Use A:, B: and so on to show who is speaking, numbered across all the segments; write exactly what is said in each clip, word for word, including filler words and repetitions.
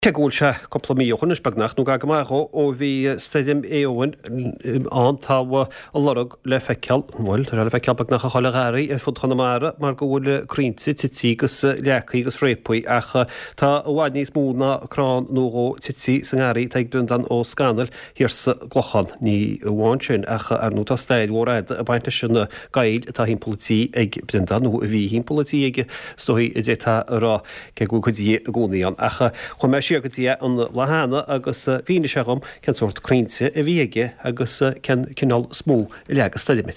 A: Cegúil se coppla míochain is begnach nó gagamach ó bhí stadium éoin an táha a lorug le feiceal bhil le feiceal begnach a chola gáirí a fud chunamara mar go bhfuil crínsa tití gus lechaí gus répaí acha tá bhhaid níos múna crán nó tití san gáirí teag bundan ó scanal hirsa glochan ní bháin sin acha ar nó tá staid mhór a bainte sinna gaid tá hín polití ag bundan nó a bhí hín polití ag stoí i d détá rá cegú chudí a gúnaíon acha chuime siagadtí an lehanana agus bhíine segam cen sort crínsa a bhíige agus cinál smó i leagas stadiumid.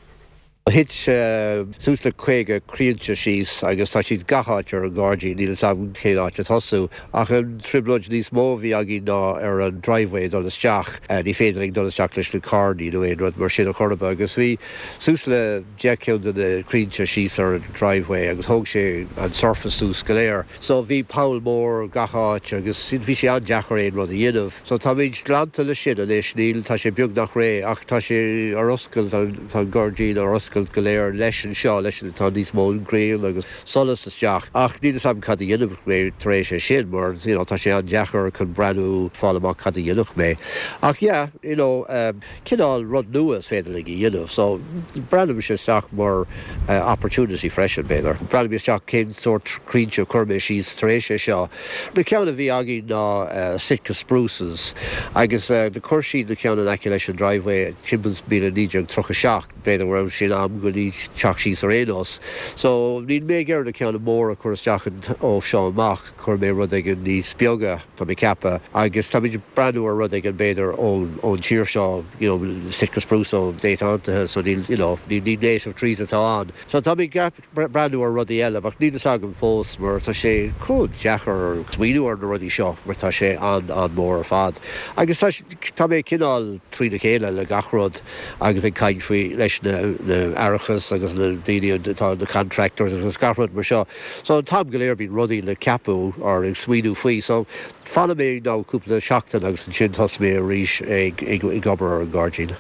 B: Hit súsla chuige críonte síos agus tá siad gathaitir an gádaí níl sam chéáte tosú ach an tribloid níos mó bhí agé ná ar an driveway dolasteach ní féidiring dolasteach leis na cardaí nó éon rud mar sin a chorba agus bhí súsla deiciúna na críonte síos ar an driveway agus thug sé an surfaceú scaléir. So bhí Paul mór gathait agus bhí sé an deachar éon rud a dhéanamh. So tá bhíd glanta le sin a leis níl tá sé beag nach ré ach tá sé ar oscail tá Gardaí ar oscail go léir leis an seo leis an tá níos mó gréil agus solas isteach ach ní sam cad dhéanamh mé taréis sé sin mar tá sé an deachar chun breanú fálamach cad dhéanamh mé. Ach yeah, you know, um, cinál rud nuas féidir i dhéanamh, so breanam sé isteach mar uh, opportunity freisin béidir. Breanam isteach cén sort críonte chuirme síos taréis sé seo. Na ceanna bhí agé ná uh, Sitka spruces agus uh, de chuirsí na ceanna aici leis an driveway chimbals bí a níideag trocha seach béidir bhfuil sin am go ní teach síos ar éos. So ní mé ggéir na ceanna mór a chuirteachchan ó seo amach chur mé rud ag an níos beaga tá mé ceappa agus tá mé breanú a rud ag an béidir ón ón tíir seo, you know, Sitka spruce ó déantathe so ní you know ní ní nééis of trís atá an. So tá mé breanú a rudí eile ach ní agam fós mar tá sé crúd deachar smuoinú ar na rudí seo mar tá sé an an mór a fad. Agus tá mé cinál trí na chéile le gachrod agus bhí caiin faoi leis na arachas agus na daine tá na contractors agus garrod mar seo. So tám go léir bín rudí le capú ar ag smuoinú faoi. So fanna mé ná cúpla seachtain agus an sin tas mé a ríis ag ag gobar ar an Gardaí.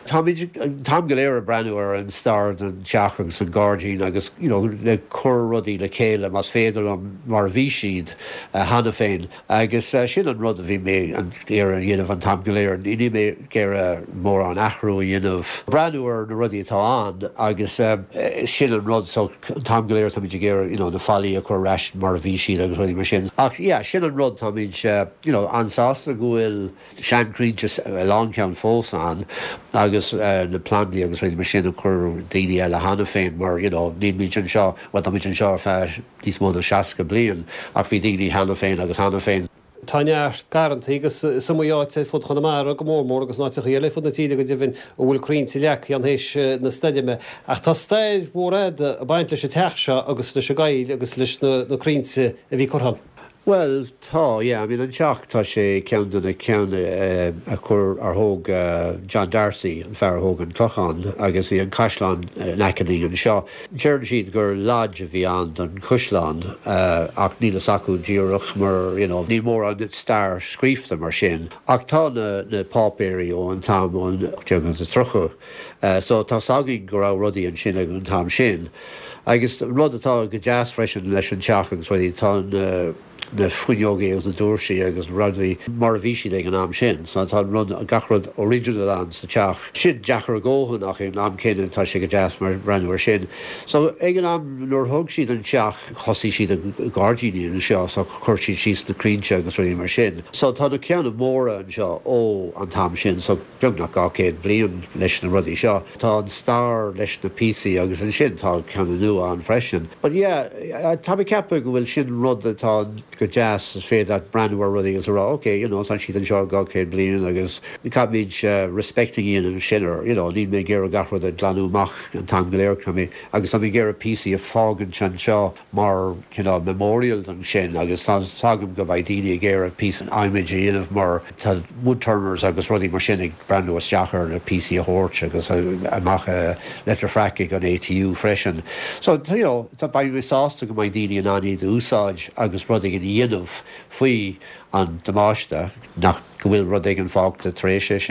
B: Tám go léir a breanú ar an start an teach agus an Gardaí agus you know le cur rudí le chéile mas féidir an mar bhí siad hana féin agus uh, sin an rud a bhí mé an ar an dhéanamh an tám go léir ní mé gur mór an achrú dhéanamh breanú ar na rudí atá an agus um, sin an rud so tám go léir tá muid géir you know na fallí a chur reis mar bhí siad agus rudí mar sin. Ach yeah, sin an rud tá muid uh, you know ansásta gohfuil seancríonte a lán ceann fós an agus uh, na plandaí agus rudí mar sin a chur daine eile hana féin mar you know ní muid an seo wa tá muid an seo fear níos mó na seaca bliain ach bhí daine hana féin agus hana féin.
A: Táineart garantí agus samúáte fud chunamara go mór mór agus náte chéile fud na tíide go dtíhann ó bhfuil crínta leach an hééis na stadiume. Ach tá staid mhór a baint leis teach seo agus leis gail agus leis na crínta a bhí chuthan.
B: Well, tá, yeah, I mean, an teach tá sé ceann na ceann a chur ar thóg John Darcy an fear thóg an Clochan agus bhí an Caisleán necaní an seo. Dearann siad gur láid a bhí an an Cúisleán ach níl acu díreach mar you know, ní mór an stair scríomhta mar sin. Ach tá na, na pápéirí ó an tam ón teagan sa trochu. Uh, so tá sagí go rá rudaí an sin ag an tam sin. Agus rud atá go jazz freisin leis an teach agus rudaí tá uh, na fuineogaí agus na dúirsaí agus rudhí mar a bhí siad ag an am sin. So tá rud a gachrod original an sa teach. Sin deachar a ggóhan ach an am céine tá sé go jazz mar breanúir sin. So ag an am nuair thug siad an teach chosí siad an Gardaí an seo so chuir siad síos na crínte agus ruí mar sin. So tá na ceanna móra an seo ó an tam sin so beag nach gá céad bliain leis na rudí seo. Tá an star leis na P C agus an sin tá ceanna nua an freisin. But yeah, tá mé ceappa go bhfuil sin rud atá go jazz is féad that brandúir rudí agus rá, okay, you know, san siad an seo gá céad bliain agus ní cap míid uh, respecting íon an sinar, you know, ní mé géar a gachrad a glanúach an tam go léir chumí agus tá mé géar a P C a fágan sin seo mar cinná memorials an sin agus sagam go bhaid daine géar a P C an image íanamh mar tá woodturners agus rudí mar sin ag brandú isteachar na P C a hort agus amach a letter fraic an A T U freisin. So, you know, tá bain mé sásta go mbeidh daine an aní úsáid agus rudí an dhéanamh faoi an damáiste nach go bhfuil rud ag an fágta tar éis sé sin.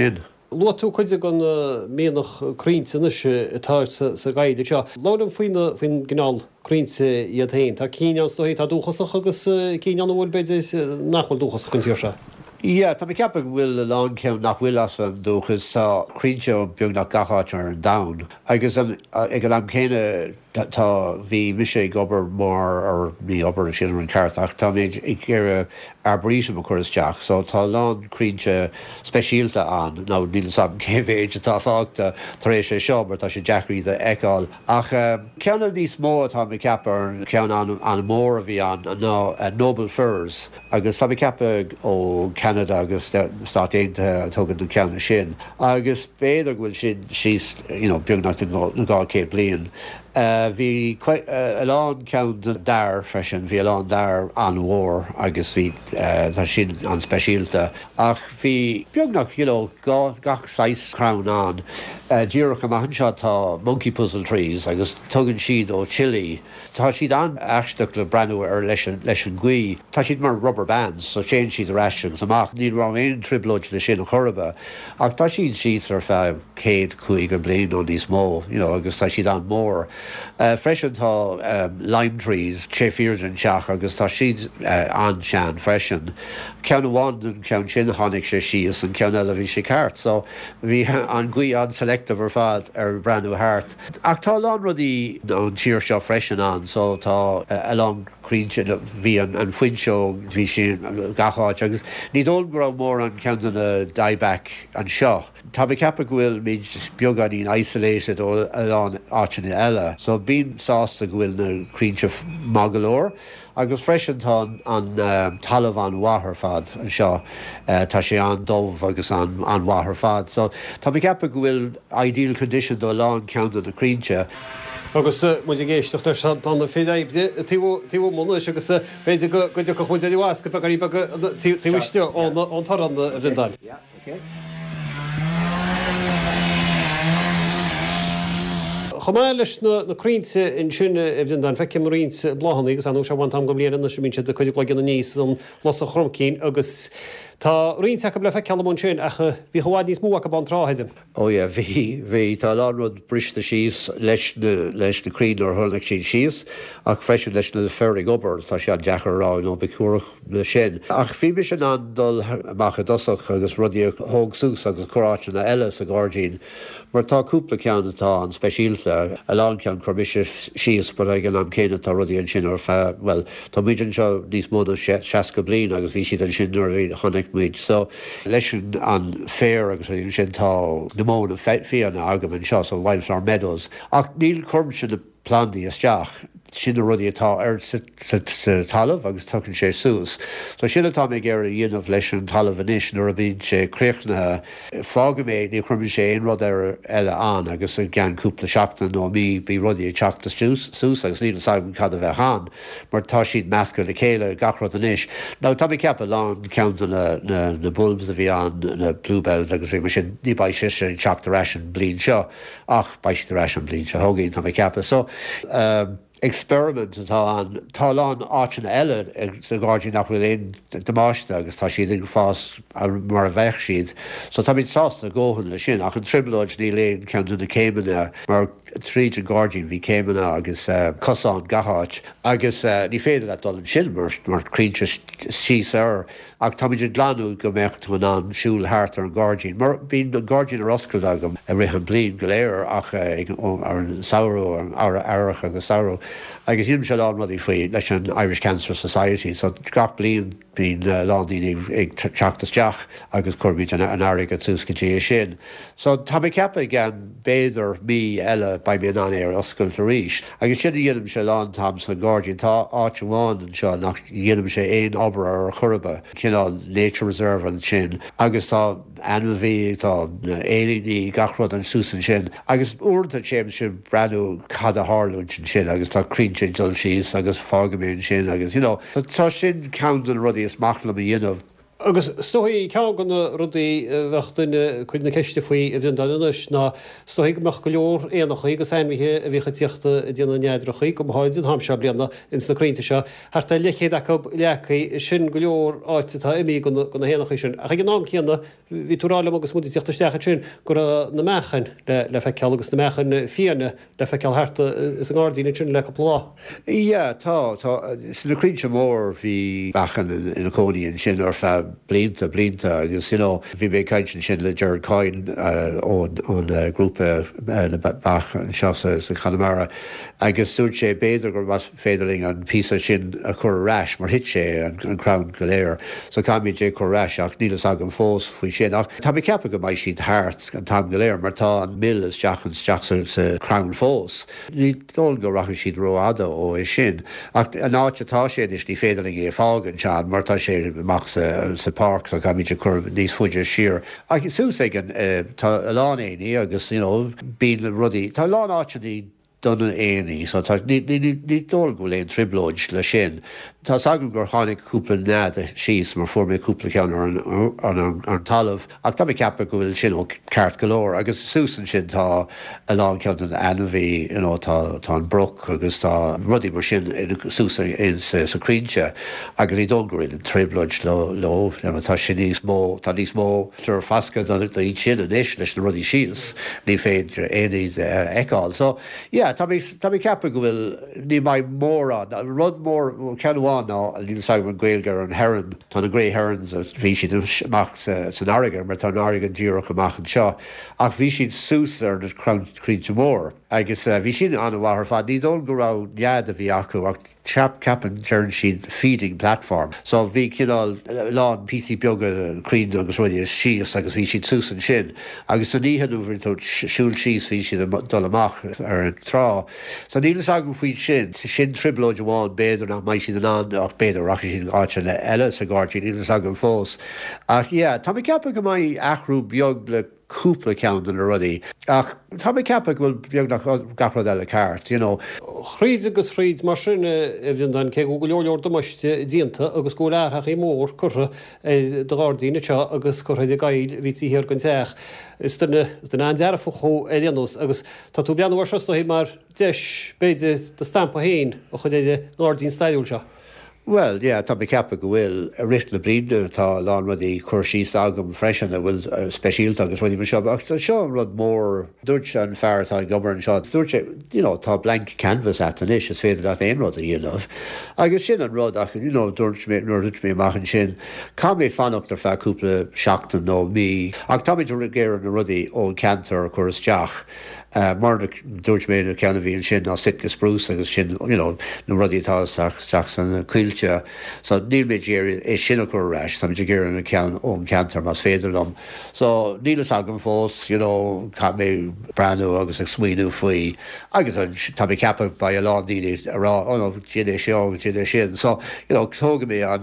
A: Lu tú chuide gan ménach críintena atá sa gaiide seo. Ládan faoine faoin gnáil críinte iad hain, Tá cíán stoí tá dúchasach agus cíán bhfuil beidir nachhfuil dúchas chuintíir se.
B: Ia, Tá ceappa bhfuil lán ceann nach bhfuil as an dúchas tá críinte beag nach gaáit ar an dain. Agus ag an am chéine tá bhí mi sé gobar mar ar ní obair sin an ceartach, tá méid ag céire ar brísam a chuisteach, so tá lán críinte speisialta an, ná níl sam céhhéid tá fágta tar éis sé seo, mar tá sé deachraí de eáil. Ach ceanna níos mó tá mi ceapar cean an mór a bhí an ná Noble Furs, agus tá mi ceapa ó Canada agus Stát Aontaithe tugann na ceanna sin. Agus béidir bhfuil sin síos beag nach na gá cé bliain. Bhí lán ceann dar freisin, bhí lán dar an mhór agus bhí tá sin an speisialta. Ach bhí beagnach gach seis crown an. Díreach am anseo tá Monkey Puzzle Trees agus tugann siad ó Chile. Tá siad an eisteach le breú ar leis an gcuí. Tá siad mar rubber bands, so sé siad reisigus amach ní ra éon triblóid le sin chorba. Ach tá siad síos ar fe céad chuig go blion ó níos mó, agus tá siad an mór. Uh, freisin tá um, lime trees, sé fír an teach agus tá siad uh, an sean freisin. Ceann bháin an ceann sin tháinig sé síos an ceann eile bhí sé ceart, so bhí an gcuí an selective ar fad ar breanú thart. Ach tá lán rudí an tíir seo freisin an, so tá uh, lán críinte bhí an, an foin seo bhí sin gaáid agus ní dul go mór an ceann na dieback an seo. Tá be ceappa bhfuil míid beag an íon isolated ó an áitina eile, so bíon sásta bhfuil na críinte magalóir, agus freisin tá an um, talamh an wathair fad an seo, uh, tá sé an dómh agus an, an wathair fad. So tá be ceappa bhfuil ideal condition do lán ceann na críinte.
A: Agus mu géisteach an féide tíú mna agus féidir go go go chuide bhhasca pe í tíiste ón tar an a bhindáil. Chomá leis na críinte in sinne a bhíon an feice marínt blahanna agus anú se bhaint am go bliana na semíse de chuidir le gan níos an las a chromcín agus tá rionteach le fe celamún sin a bhí choháid níos mú a ban ráheizim.
B: Ó bhí bhí tá lánrod brista síos leis leis na crín ar thunaigh sin síos ach freisin leis na ferrig obair tá sé an dechar rá nó becúrach le sin. Ach bhí me sin an dul amach a dosach agus rudí thóg sús agus choráte na eile a gáirdín, mar tá cúpla ceann atá an speisialta a lán ceann chromise síos bar ag an am céine tá rudí an sin ar fe, well, tá muidir seo níos móda seaca bliain agus bhí siad an sin nuair bhí chonaigh muid. So leis an fér agus sin tá na móna féanna agamann seo so Wildflower Meadows. Ach níl chum sin na plandaí isteach sin rudí atá ar sa talamh agus tugann sé sús. So sinna tá mé ggéir a dhéanamh leis an talamh inis nuair a bhíonn sé críochnathe fága méid ní chumann sé aon rud ar eile an agus a gceann cúpla seachtain nó mí bí rudí teachta sús agus níl sagan cad a bheith hán, mar tá siad measca le chéile gachrod inis. Ná tá mé ceappa lán ceann na na bulbs a bhí an na bluebells agus bhí mar sin ní baid sé sin teachta reis an bliain seo ach baid reis an bliain seo thugainn tá mé ceappa. So um, experiment atá an tá lán áitina eile sa gáirdín nach bhfuil éon damáiste agus tá siad ag fás mar a bheith siad. So tá míid sásta ggóhann le sin ach an triblóid ní léon ceanú na céimena mar tríd an gáirdín bhí céimena agus cosán gathát agus ní féidir le dul an sin mar mar críinte síos ar ach tá míidir glanú go mecht an an siúil háart ar an gáirdín. Mar bíon an gáirdín ar oscail agam a rihan blian go léir ach ar an saoú ar airach agus saoú. Agus dhéanam se lán rudí faoi leis an Irish Cancer Society, so gach blion bíon lándaoine ag teachtasteach agus chuirbíid an airigh a túscadé sin. So tá mé ceappa gan béidir mí eile ba mé an ar oscail tar ríis. Agus sinna dhéanam se lán tam sa gáirdín tá áit amháin an seo nach dhéanam sé aon obair ar chorba cinál Nature Reserve an sin. Agus tá anmhí tá éilíní gachrod an súsan sin. Agus úrta séim sin breanú cad a hálún sin agus tá críinte dul síos agus fágamén sin agus, you know, tá sin ceann rudí is machla a dhéanamh
A: Agus stoí cean gona rudaí bheachtainna chuidna ceiste faoi a bhíon danis ná stoigh meach go leor éanachaí go saimmithe a bhícha tíochtta déana neidrachaí go háid ham se blianana in snarénta seo Harta lechéad a lechaí sin go leor áitetá imí gona héanacha sin. A gin ná chéanna hí túrála agus mú tíochtta stecha sin gur na mechan le feiceal agus na mechan fianna le feiceal harta is an gádaíine sin le plá.
B: Ié, tá tá sinarénte mór hí bachan in cóíonn sin ar fe blinta blinta agus you know bhí mé caiint sin le Gerard Coyne ón ón grúpa na bach an seosa sa Connemara agus dúirt sé béidir gur mas féidirling an písa sin a chur rais mar hit sé an crown go léir so cáimid é chur rais ach nílas agam fós faoi sin ach tá mé ceapa go maiid siad thart an tam go léir mar tá an mill is deachchan teach sa crown fós ní dul go rachan siad roiada ó é sin ach an áitetá sé is ní féidirling é fágan sean mar tá sé amach sa sa park so ga míidir chur níos fuidir siar. Ag sús igen tá lán éí agus bín rudí tá lán áitení donna éí, so ní dul go léon triblóid le sin. Tá sagam gur tháinig cúpla nád a síos mar formé cúpla cean an an talamh ach tá ceappa go bhfuil sin ó ceart golóir agus súsan sin tá a lán cean an anmhí tá an broc agus tá rudí mar sin súsa sa críse agus í dongurinn an triblóid lo tá sin níos mó tá níos mó tar fasca don í sin an is leis na rudí síos ní féidir éí eáil. So tá mé ceappa go bhfuil ní mai mór an rud mór ceanháin ná a líon sagm an Gaeilgear an heran tá na gré herans a bhí siad amach san airigear mar tá an airigear díoch amach an seo ach bhí siad sús ar na críte mór agus bhí sin an bhhar fad ní dul go rá nead a bhí acu ach chap capan tearn siad feeding platform so bhí cinál lán P C beaga crín agus ruidir síos agus bhí siad sús an sin agus san níhanú bhín tú siúil síos bhí siad dul amach ar an trá so nílas agam faoi sin sin triblóid amháin béidir nach mai siad an ach béidir racha sin áte le eile sa gáirtín nílas agam fós ach yeah, tá mé ceappa go mai achrú beag le cúpla ceann an rudí ach tá mé ceappa go bhfuil beag nach gafrad eile ceart you know.
A: Chríd agus chríd mar sin a bhíon den ce go leor do meiste díanta agus go leartha í mór chutha do gádaíine seo agus chutha de gail ví tíhir gon teach is den an dearfa cho é déanús agus tá tú beanhhar sesto hí mar deis béidir de stampa héin a chud é gádaín staúil seo.
B: Well, yeah, tá mé ceappa go bhfuil a rist le bríide tá lán rudí chuir síos agam freisin a bhfuil speisialta agus ruí mar seo ach tá seo rud mór dúirt an fearrtá gobar an seo dúirt tá blank canvas atan is is féidir at éon rud a dhéanamh agus sin an rud ach dúirt mé nuirt mé amachchan sin cá mé fannacht ar feúpla seachtain nó mí ach tá méidir géir an rudí ó cantar chuir isteach Uh, mar dúirt mé a ceanna bhíon sin á sit go sprús agus sin na rudítá teach san cuiilte so níl méid géir é sinna chu reis tá méidir géir an cean ón ceantar mas féidir dom so nílas agam fós cá mé breanú agus ag smuoinú faoi agus tá mé ceappa ba a ládíine ará sin é seo sin é sin so tóga mé an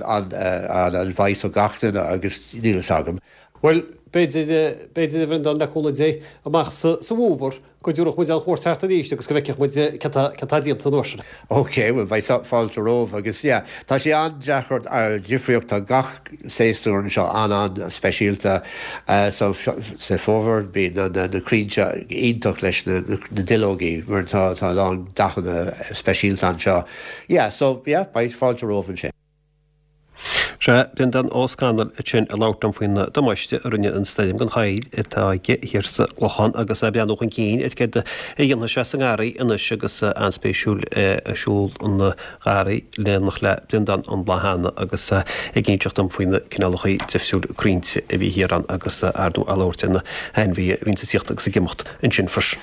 B: an bhaith ó gachtainna agus nílas agam.
A: Well, beidir bhn don leúla dé amach sa bhómhar go dúach muid an chóirtarta díiste agus go bheiceach muid catádíanta nóisina.
B: Ok, bhfuil bheith fáilte róh agus tá sé an deachart ar difriocht tá gach séú an seo an an speisialta sa fómhar bí naríse ionintach leis na dilógaí mar tá lán dachanna speisialta an seo. Ja, so bheith fáilte róh an sé.
A: Se bin den óscanal sin a látam faoine domáiste rinne an stadium gan chaid itá hirsa lochan agus a beanúch an cín it ce dhéanana se an gáí inis agus anspéisiúil siúil an gáí lénach le blindan an blahanana agus i ggéintteach am faoine cinálchaí tifsiúil críinte a bhí hiran agus ardú alóirtainna hen bhí vín tíocht agus a gimocht in sin frisin.